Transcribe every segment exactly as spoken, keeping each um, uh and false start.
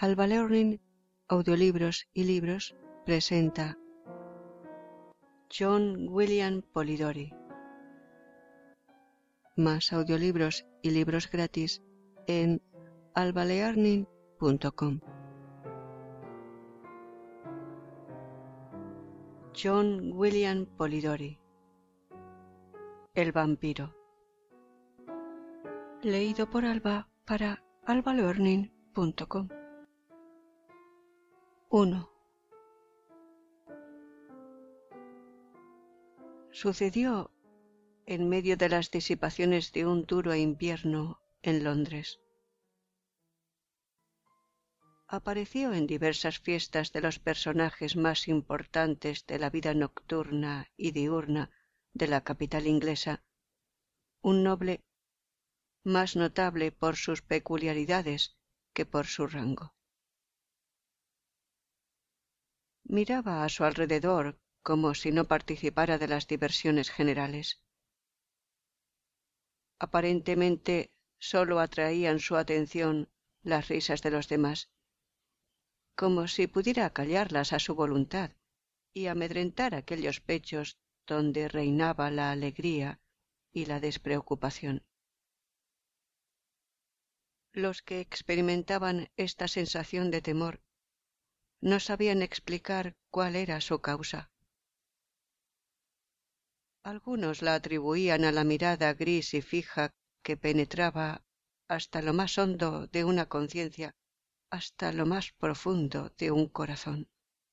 Alba Learning, Audiolibros y Libros presenta John William Polidori. Más audiolibros y libros gratis en alba learning punto com. John William Polidori. El vampiro. Leído por Alba para alba learning punto com. uno. Sucedió en medio de las disipaciones de un duro invierno en Londres. Apareció en diversas fiestas de los personajes más importantes de la vida nocturna y diurna de la capital inglesa, un noble más notable por sus peculiaridades que por su rango. Miraba a su alrededor como si no participara de las diversiones generales. Aparentemente sólo atraían su atención las risas de los demás, como si pudiera acallarlas a su voluntad y amedrentar aquellos pechos donde reinaba la alegría y la despreocupación. Los que experimentaban esta sensación de temor no sabían explicar cuál era su causa. Algunos la atribuían a la mirada gris y fija que penetraba hasta lo más hondo de una conciencia, hasta lo más profundo de un corazón.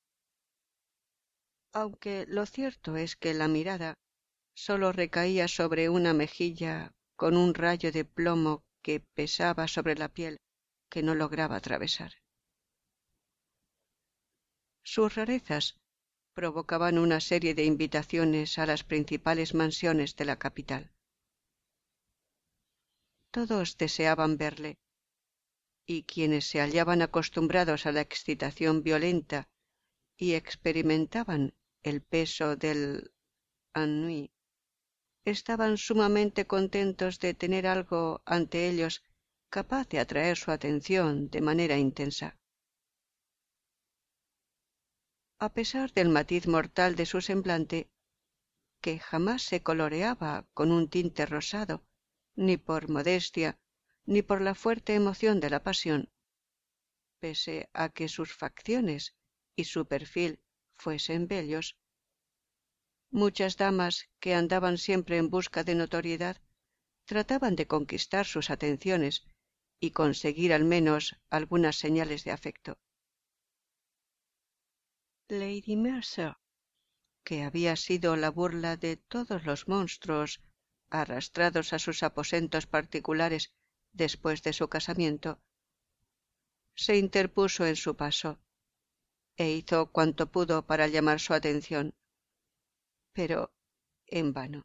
Aunque lo cierto es que la mirada sólo recaía sobre una mejilla con un rayo de plomo que pesaba sobre la piel que no lograba atravesar. Sus rarezas provocaban una serie de invitaciones a las principales mansiones de la capital. Todos deseaban verle, y quienes se hallaban acostumbrados a la excitación violenta y experimentaban el peso del ennui, estaban sumamente contentos de tener algo ante ellos capaz de atraer su atención de manera intensa. A pesar del matiz mortal de su semblante, que jamás se coloreaba con un tinte rosado, ni por modestia, ni por la fuerte emoción de la pasión, pese a que sus facciones y su perfil fuesen bellos, muchas damas que andaban siempre en busca de notoriedad trataban de conquistar sus atenciones y conseguir al menos algunas señales de afecto. Lady Mercer, que había sido la burla de todos los monstruos arrastrados a sus aposentos particulares después de su casamiento, se interpuso en su paso e hizo cuanto pudo para llamar su atención, pero en vano.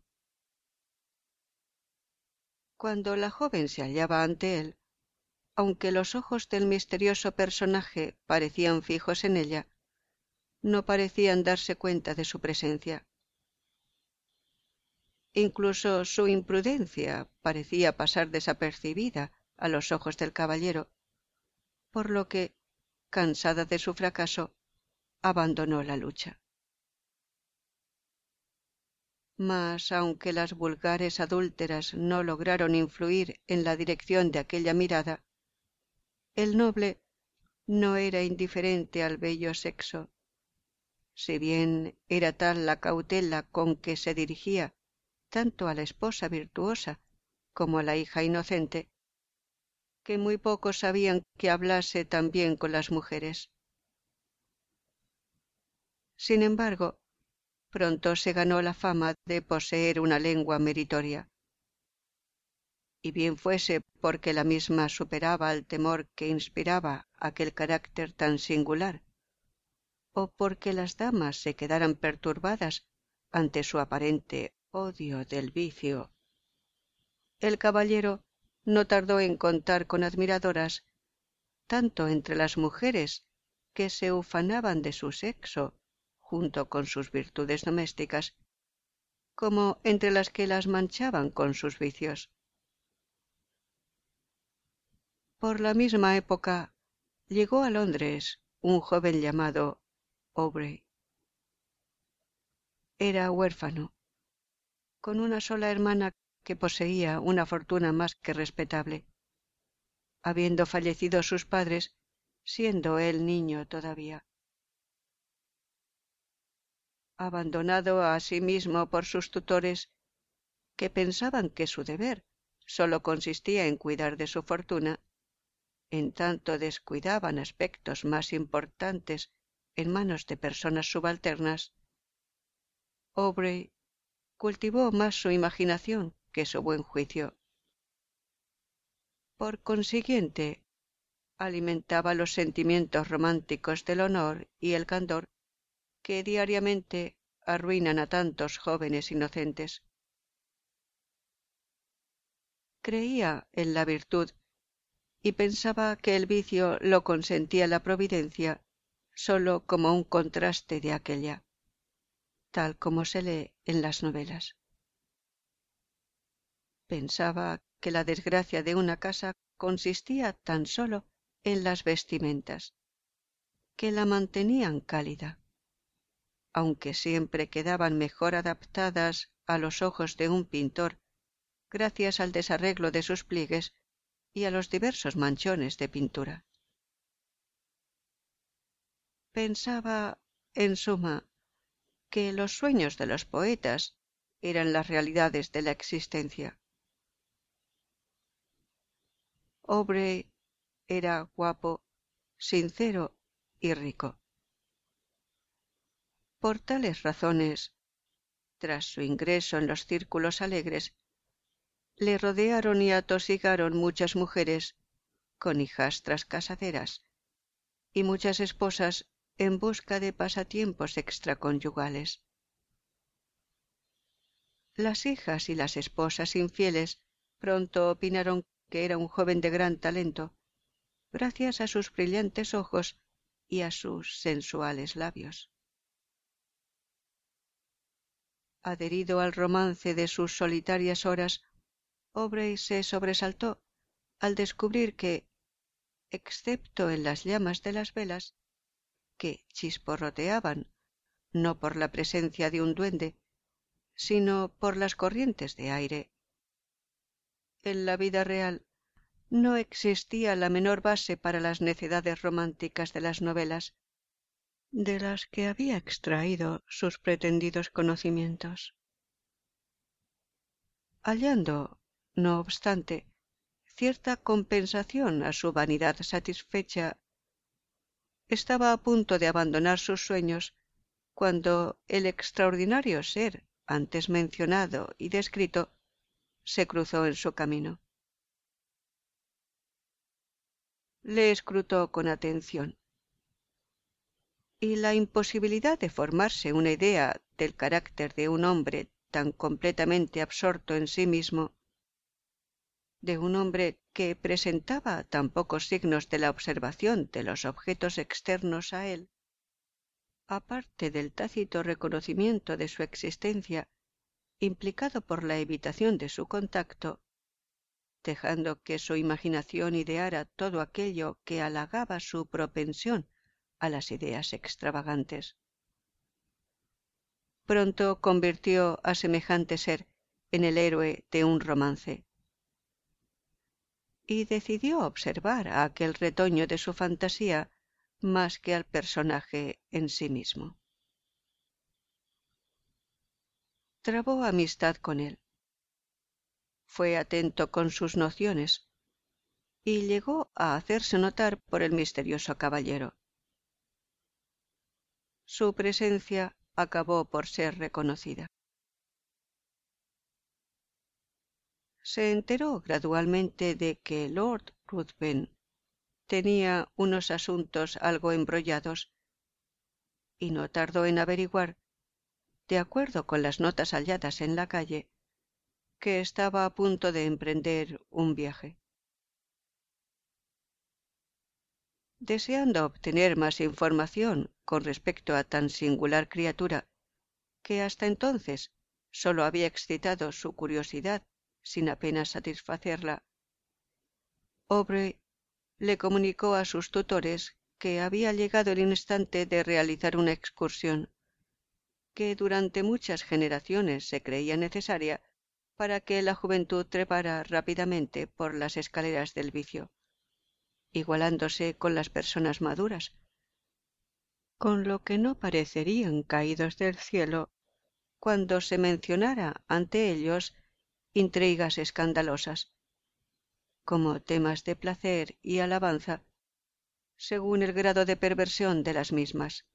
Cuando la joven se hallaba ante él, aunque los ojos del misterioso personaje parecían fijos en ella, no parecían darse cuenta de su presencia. Incluso su imprudencia parecía pasar desapercibida a los ojos del caballero, por lo que, cansada de su fracaso, abandonó la lucha. Mas, aunque las vulgares adúlteras no lograron influir en la dirección de aquella mirada, el noble no era indiferente al bello sexo. Si bien era tal la cautela con que se dirigía tanto a la esposa virtuosa como a la hija inocente, que muy pocos sabían que hablase tan bien con las mujeres. Sin embargo, pronto se ganó la fama de poseer una lengua meritoria, y bien fuese porque la misma superaba al temor que inspiraba aquel carácter tan singular, o porque las damas se quedaran perturbadas ante su aparente odio del vicio, el caballero no tardó en contar con admiradoras tanto entre las mujeres que se ufanaban de su sexo junto con sus virtudes domésticas, como entre las que las manchaban con sus vicios. Por la misma época llegó a Londres un joven llamado Aubrey. Era huérfano, con una sola hermana que poseía una fortuna más que respetable, habiendo fallecido sus padres, siendo él niño todavía. Abandonado a sí mismo por sus tutores, que pensaban que su deber sólo consistía en cuidar de su fortuna, en tanto descuidaban aspectos más importantes en manos de personas subalternas, Aubrey cultivó más su imaginación que su buen juicio. Por consiguiente, alimentaba los sentimientos románticos del honor y el candor que diariamente arruinan a tantos jóvenes inocentes. Creía en la virtud y pensaba que el vicio lo consentía la providencia sólo como un contraste de aquella, tal como se lee en las novelas. Pensaba que la desgracia de una casa consistía tan solo en las vestimentas, que la mantenían cálida, aunque siempre quedaban mejor adaptadas a los ojos de un pintor gracias al desarreglo de sus pliegues y a los diversos manchones de pintura. Pensaba, en suma, que los sueños de los poetas eran las realidades de la existencia. Aubrey era guapo, sincero y rico. Por tales razones, tras su ingreso en los círculos alegres, le rodearon y atosigaron muchas mujeres con hijastras casaderas y muchas esposas en busca de pasatiempos extraconyugales. Las hijas y las esposas infieles pronto opinaron que era un joven de gran talento, gracias a sus brillantes ojos y a sus sensuales labios. Adherido al romance de sus solitarias horas, Aubrey se sobresaltó al descubrir que, excepto en las llamas de las velas, que chisporroteaban no por la presencia de un duende, sino por las corrientes de aire, en la vida real no existía la menor base para las necedades románticas de las novelas, de las que había extraído sus pretendidos conocimientos. Hallando, no obstante, cierta compensación a su vanidad satisfecha, estaba a punto de abandonar sus sueños cuando el extraordinario ser antes mencionado y descrito se cruzó en su camino. Le escrutó con atención, y la imposibilidad de formarse una idea del carácter de un hombre tan completamente absorto en sí mismo, de un hombre que presentaba tan pocos signos de la observación de los objetos externos a él, aparte del tácito reconocimiento de su existencia implicado por la evitación de su contacto, dejando que su imaginación ideara todo aquello que halagaba su propensión a las ideas extravagantes. Pronto convirtió a semejante ser en el héroe de un romance, y decidió observar a aquel retoño de su fantasía más que al personaje en sí mismo. Trabó amistad con él, fue atento con sus nociones y llegó a hacerse notar por el misterioso caballero. Su presencia acabó por ser reconocida. Se enteró gradualmente de que Lord Ruthven tenía unos asuntos algo embrollados y no tardó en averiguar, de acuerdo con las notas halladas en la calle, que estaba a punto de emprender un viaje. Deseando obtener más información con respecto a tan singular criatura, que hasta entonces sólo había excitado su curiosidad sin apenas satisfacerla, Aubrey le comunicó a sus tutores que había llegado el instante de realizar una excursión que durante muchas generaciones se creía necesaria para que la juventud trepara rápidamente por las escaleras del vicio, igualándose con las personas maduras, con lo que no parecerían caídos del cielo cuando se mencionara ante ellos intrigas escandalosas, como temas de placer y alabanza, según el grado de perversión de las mismas.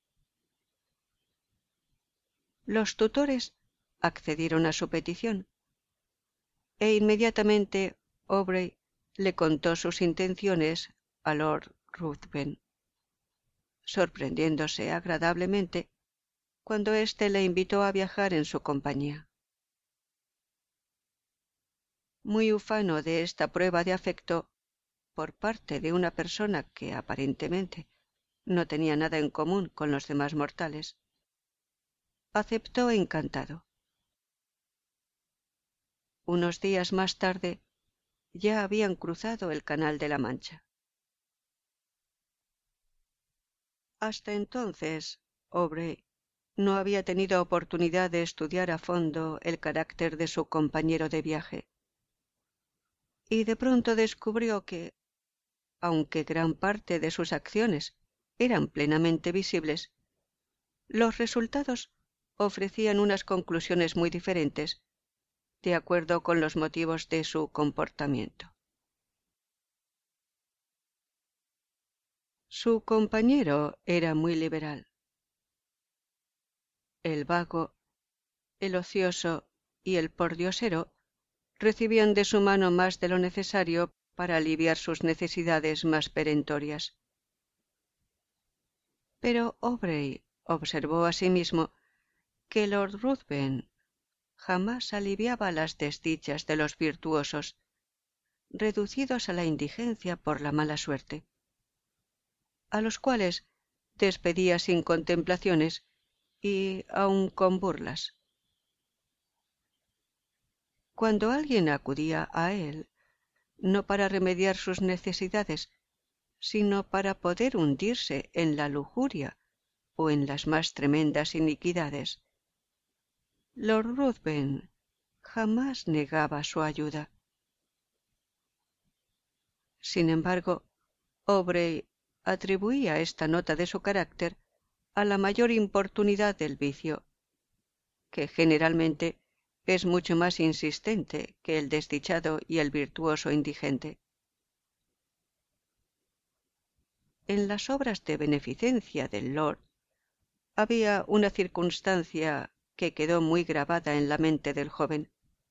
Los tutores accedieron a su petición, e inmediatamente Aubrey le contó sus intenciones a Lord Ruthven, sorprendiéndose agradablemente cuando éste le invitó a viajar en su compañía. Muy ufano de esta prueba de afecto por parte de una persona que aparentemente no tenía nada en común con los demás mortales, aceptó encantado. Unos días más tarde ya habían cruzado el Canal de la Mancha. Hasta entonces, Aubrey no había tenido oportunidad de estudiar a fondo el carácter de su compañero de viaje, y de pronto descubrió que, aunque gran parte de sus acciones eran plenamente visibles, los resultados ofrecían unas conclusiones muy diferentes, de acuerdo con los motivos de su comportamiento. Su compañero era muy liberal. El vago, el ocioso y el pordiosero recibían de su mano más de lo necesario para aliviar sus necesidades más perentorias. Pero Aubrey observó asimismo que Lord Ruthven jamás aliviaba las desdichas de los virtuosos, reducidos a la indigencia por la mala suerte, a los cuales despedía sin contemplaciones y aun con burlas. Cuando alguien acudía a él, no para remediar sus necesidades, sino para poder hundirse en la lujuria o en las más tremendas iniquidades, Lord Ruthven jamás negaba su ayuda. Sin embargo, Aubrey atribuía esta nota de su carácter a la mayor importunidad del vicio, que generalmente es mucho más insistente que el desdichado y el virtuoso indigente. En las obras de beneficencia del Lord había una circunstancia que quedó muy grabada en la mente del joven.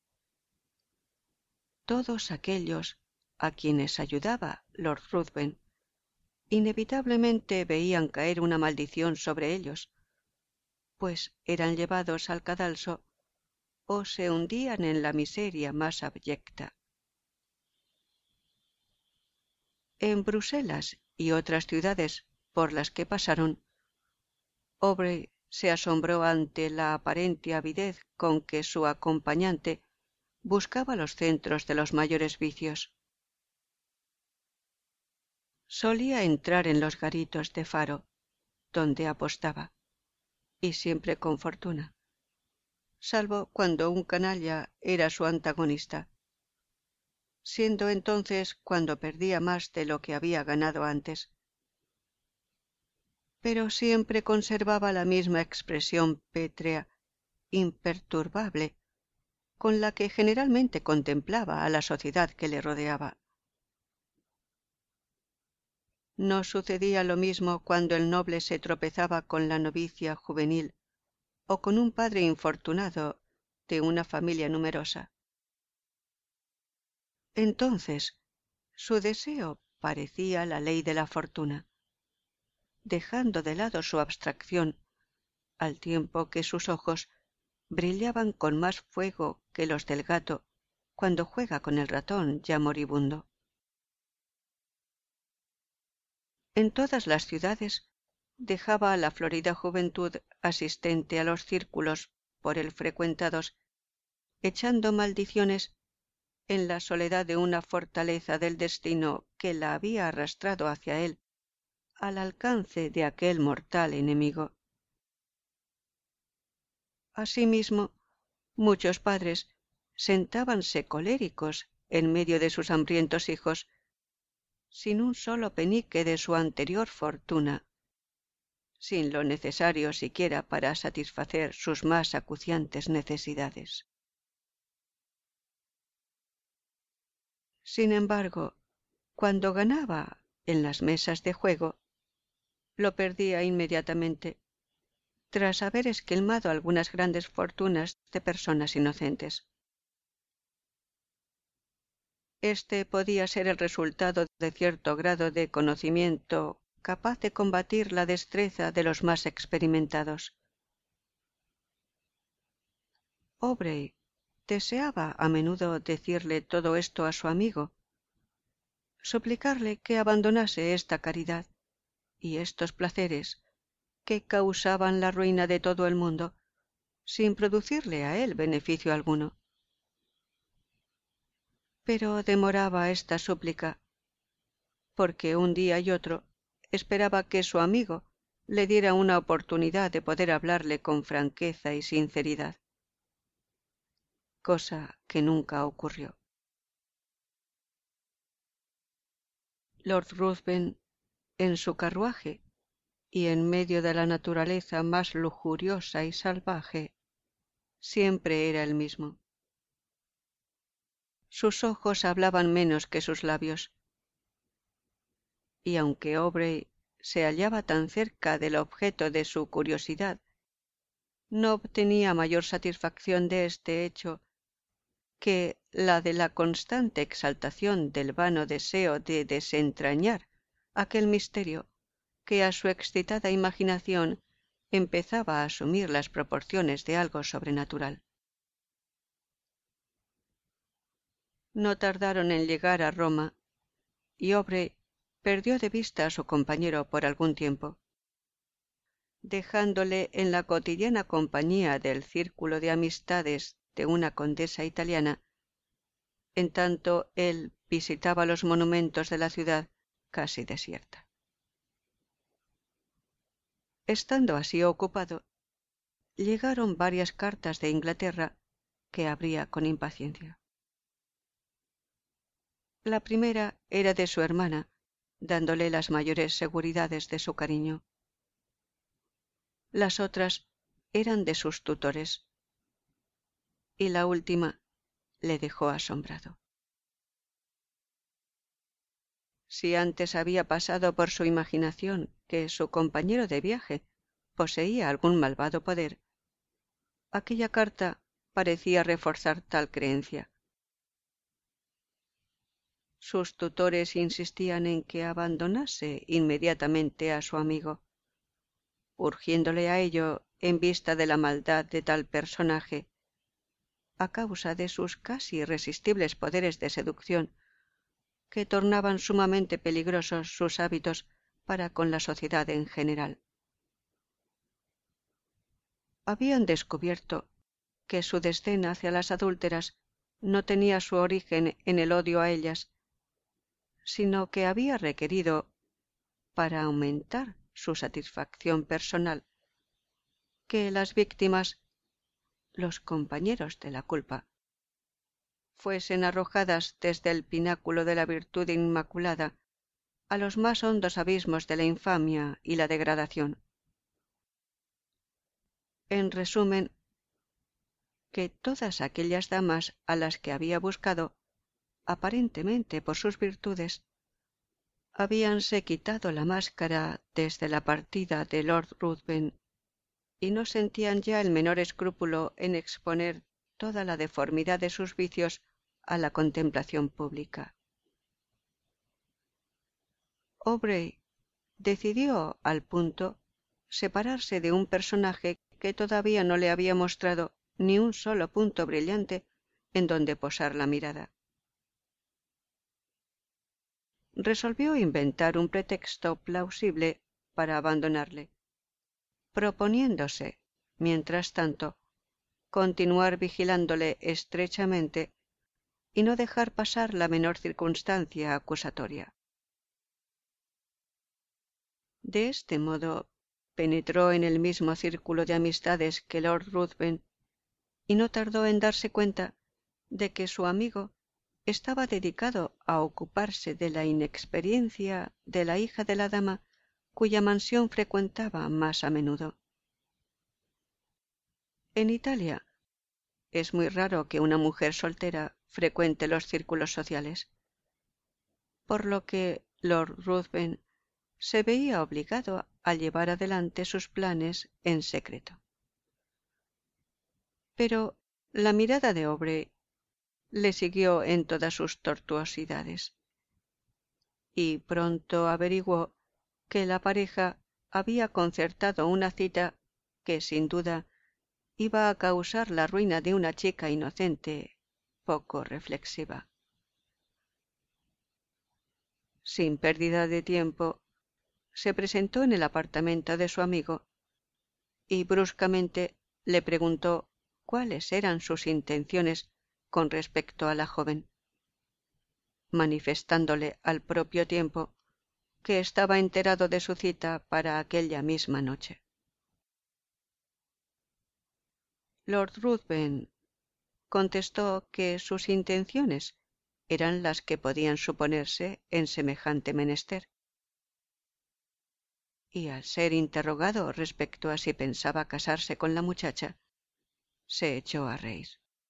Todos aquellos a quienes ayudaba Lord Ruthven inevitablemente veían caer una maldición sobre ellos, pues eran llevados al cadalso o se hundían en la miseria más abyecta. En Bruselas y otras ciudades por las que pasaron, Aubrey se asombró ante la aparente avidez con que su acompañante buscaba los centros de los mayores vicios. Solía entrar en los garitos de Faro, donde apostaba, y siempre con fortuna, salvo cuando un canalla era su antagonista, siendo entonces cuando perdía más de lo que había ganado antes. Pero siempre conservaba la misma expresión pétrea, imperturbable, con la que generalmente contemplaba a la sociedad que le rodeaba. No sucedía lo mismo cuando el noble se tropezaba con la novicia juvenil o con un padre infortunado de una familia numerosa. Entonces su deseo parecía la ley de la fortuna, dejando de lado su abstracción, al tiempo que sus ojos brillaban con más fuego que los del gato cuando juega con el ratón ya moribundo. En todas las ciudades dejaba a la florida juventud asistente a los círculos por él frecuentados, echando maldiciones en la soledad de una fortaleza del destino que la había arrastrado hacia él, al alcance de aquel mortal enemigo. Asimismo, muchos padres sentábanse coléricos en medio de sus hambrientos hijos, sin un solo penique de su anterior fortuna, sin lo necesario siquiera para satisfacer sus más acuciantes necesidades. Sin embargo, cuando ganaba en las mesas de juego, lo perdía inmediatamente, tras haber esquilmado algunas grandes fortunas de personas inocentes. Este podía ser el resultado de cierto grado de conocimiento capaz de combatir la destreza de los más experimentados. Aubrey deseaba a menudo decirle todo esto a su amigo, suplicarle que abandonase esta caridad y estos placeres que causaban la ruina de todo el mundo, sin producirle a él beneficio alguno. Pero demoraba esta súplica, porque un día y otro esperaba que su amigo le diera una oportunidad de poder hablarle con franqueza y sinceridad, cosa que nunca ocurrió. Lord Ruthven, en su carruaje y en medio de la naturaleza más lujuriosa y salvaje, siempre era el mismo. Sus ojos hablaban menos que sus labios, y aunque Aubrey se hallaba tan cerca del objeto de su curiosidad, no obtenía mayor satisfacción de este hecho que la de la constante exaltación del vano deseo de desentrañar aquel misterio que a su excitada imaginación empezaba a asumir las proporciones de algo sobrenatural. No tardaron en llegar a Roma, y Aubrey perdió de vista a su compañero por algún tiempo, dejándole en la cotidiana compañía del círculo de amistades de una condesa italiana, en tanto él visitaba los monumentos de la ciudad casi desierta. Estando así ocupado, llegaron varias cartas de Inglaterra que abría con impaciencia. La primera era de su hermana, dándole las mayores seguridades de su cariño. Las otras eran de sus tutores, y la última le dejó asombrado. Si antes había pasado por su imaginación que su compañero de viaje poseía algún malvado poder, aquella carta parecía reforzar tal creencia. Sus tutores insistían en que abandonase inmediatamente a su amigo, urgiéndole a ello en vista de la maldad de tal personaje, a causa de sus casi irresistibles poderes de seducción, que tornaban sumamente peligrosos sus hábitos para con la sociedad en general. Habían descubierto que su desdén hacia las adúlteras no tenía su origen en el odio a ellas, sino que había requerido, para aumentar su satisfacción personal, que las víctimas, los compañeros de la culpa, fuesen arrojadas desde el pináculo de la virtud inmaculada a los más hondos abismos de la infamia y la degradación. En resumen, que todas aquellas damas a las que había buscado, aparentemente por sus virtudes, habíanse quitado la máscara desde la partida de Lord Ruthven y no sentían ya el menor escrúpulo en exponer toda la deformidad de sus vicios a la contemplación pública. Aubrey decidió al punto separarse de un personaje que todavía no le había mostrado ni un solo punto brillante en donde posar la mirada. Resolvió inventar un pretexto plausible para abandonarle, proponiéndose, mientras tanto, continuar vigilándole estrechamente y no dejar pasar la menor circunstancia acusatoria. De este modo penetró en el mismo círculo de amistades que Lord Ruthven y no tardó en darse cuenta de que su amigo estaba dedicado a ocuparse de la inexperiencia de la hija de la dama cuya mansión frecuentaba más a menudo. En Italia es muy raro que una mujer soltera frecuente los círculos sociales, por lo que Lord Ruthven se veía obligado a llevar adelante sus planes en secreto. Pero la mirada de Aubrey le siguió en todas sus tortuosidades, y pronto averiguó que la pareja había concertado una cita que, sin duda, iba a causar la ruina de una chica inocente, poco reflexiva. Sin pérdida de tiempo, se presentó en el apartamento de su amigo y bruscamente le preguntó cuáles eran sus intenciones con respecto a la joven, manifestándole al propio tiempo que estaba enterado de su cita para aquella misma noche. Lord Ruthven contestó que sus intenciones eran las que podían suponerse en semejante menester, y al ser interrogado respecto a si pensaba casarse con la muchacha, se echó a reír.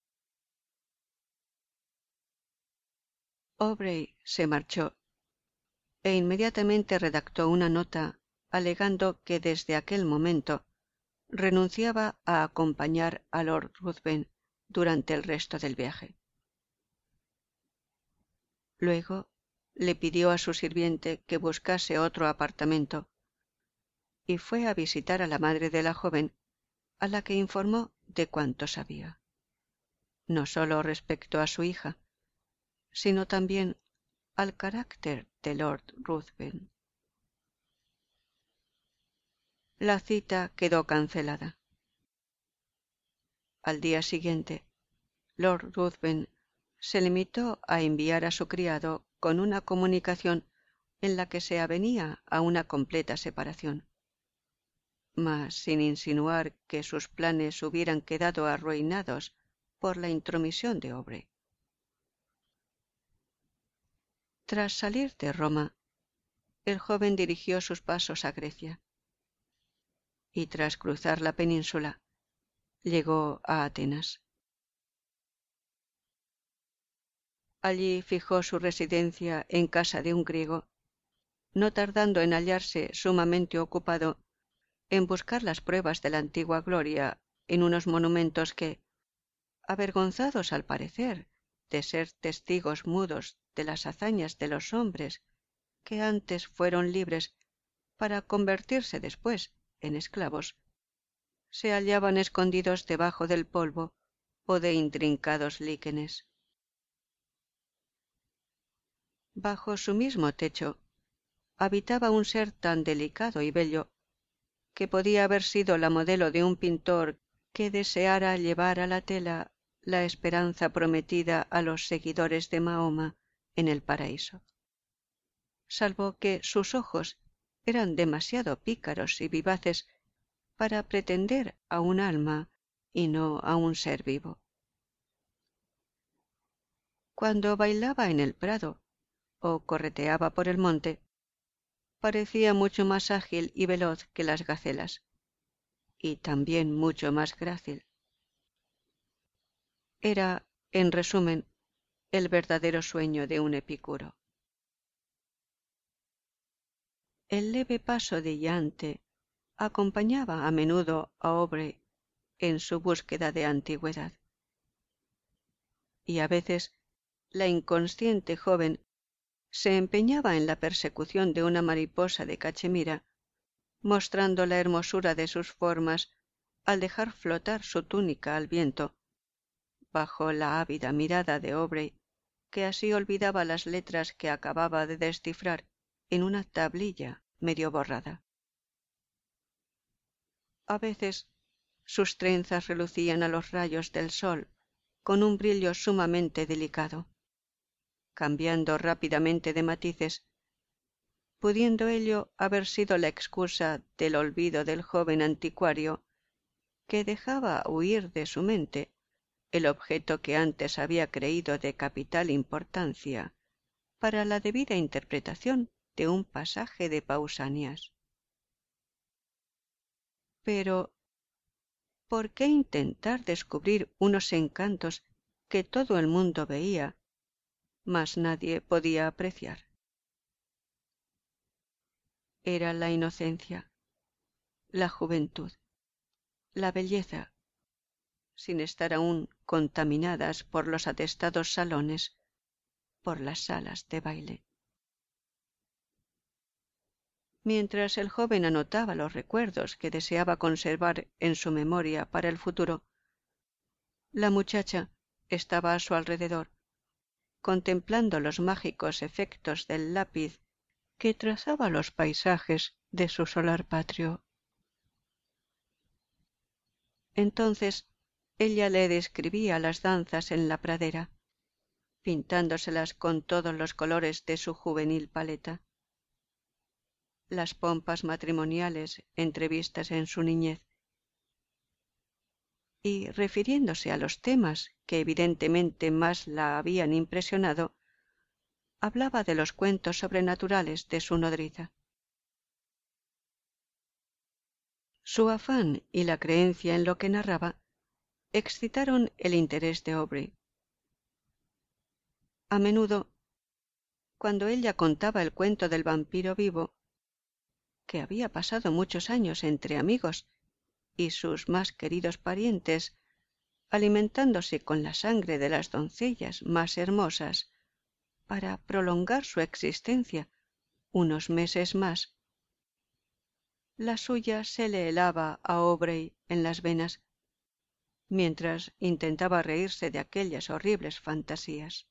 Aubrey se marchó e inmediatamente redactó una nota alegando que desde aquel momento renunciaba a acompañar a Lord Ruthven durante el resto del viaje. Luego le pidió a su sirviente que buscase otro apartamento y fue a visitar a la madre de la joven, a la que informó de cuanto sabía, no sólo respecto a su hija, sino también al carácter de Lord Ruthven. La cita quedó cancelada. Al día siguiente, Lord Ruthven se limitó a enviar a su criado con una comunicación en la que se avenía a una completa separación, mas sin insinuar que sus planes hubieran quedado arruinados por la intromisión de Aubrey. Tras salir de Roma, el joven dirigió sus pasos a Grecia, y tras cruzar la península, llegó a Atenas. Allí fijó su residencia en casa de un griego, no tardando en hallarse sumamente ocupado en buscar las pruebas de la antigua gloria en unos monumentos que, avergonzados al parecer de ser testigos mudos de las hazañas de los hombres que antes fueron libres para convertirse después en esclavos, se hallaban escondidos debajo del polvo o de intrincados líquenes. Bajo su mismo techo habitaba un ser tan delicado y bello que podía haber sido la modelo de un pintor que deseara llevar a la tela la esperanza prometida a los seguidores de Mahoma en el paraíso, salvo que sus ojos eran demasiado pícaros y vivaces para pretender a un alma y no a un ser vivo. Cuando bailaba en el prado o correteaba por el monte, parecía mucho más ágil y veloz que las gacelas, y también mucho más grácil. Era, en resumen, el verdadero sueño de un epicuro. El leve paso de Yante acompañaba a menudo a Aubrey en su búsqueda de antigüedad, y a veces la inconsciente joven se empeñaba en la persecución de una mariposa de cachemira, mostrando la hermosura de sus formas al dejar flotar su túnica al viento, bajo la ávida mirada de Aubrey, que así olvidaba las letras que acababa de descifrar en una tablilla medio borrada. A veces sus trenzas relucían a los rayos del sol con un brillo sumamente delicado, cambiando rápidamente de matices, pudiendo ello haber sido la excusa del olvido del joven anticuario, que dejaba huir de su mente el objeto que antes había creído de capital importancia para la debida interpretación de un pasaje de Pausanias. Pero, ¿por qué intentar descubrir unos encantos que todo el mundo veía, mas nadie podía apreciar? Era la inocencia, la juventud, la belleza, sin estar aún contaminadas por los atestados salones, por las salas de baile. Mientras el joven anotaba los recuerdos que deseaba conservar en su memoria para el futuro, la muchacha estaba a su alrededor, contemplando los mágicos efectos del lápiz que trazaba los paisajes de su solar patrio. Entonces ella le describía las danzas en la pradera, pintándoselas con todos los colores de su juvenil paleta. Las pompas matrimoniales entrevistas en su niñez, y refiriéndose a los temas que evidentemente más la habían impresionado, hablaba de los cuentos sobrenaturales de su nodriza. Su afán y la creencia en lo que narraba excitaron el interés de Aubrey. A menudo, cuando ella contaba el cuento del vampiro vivo, que había pasado muchos años entre amigos y sus más queridos parientes, alimentándose con la sangre de las doncellas más hermosas para prolongar su existencia unos meses más, la suya se le helaba a Aubrey en las venas, mientras intentaba reírse de aquellas horribles fantasías.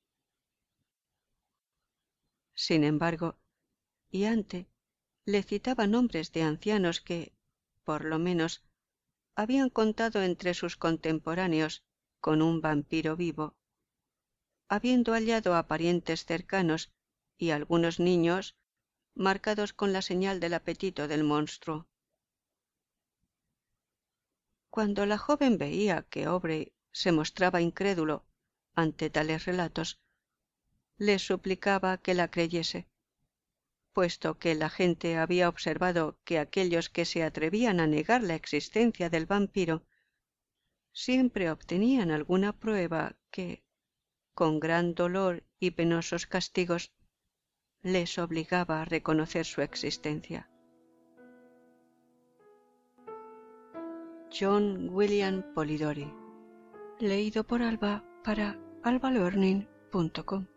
Sin embargo, Iante le citaba nombres de ancianos que, por lo menos, habían contado entre sus contemporáneos con un vampiro vivo, habiendo hallado a parientes cercanos y algunos niños marcados con la señal del apetito del monstruo. Cuando la joven veía que Aubrey se mostraba incrédulo ante tales relatos, le suplicaba que la creyese, puesto que la gente había observado que aquellos que se atrevían a negar la existencia del vampiro siempre obtenían alguna prueba que, con gran dolor y penosos castigos, les obligaba a reconocer su existencia. John William Polidori. Leído por Alba para alba learning punto com.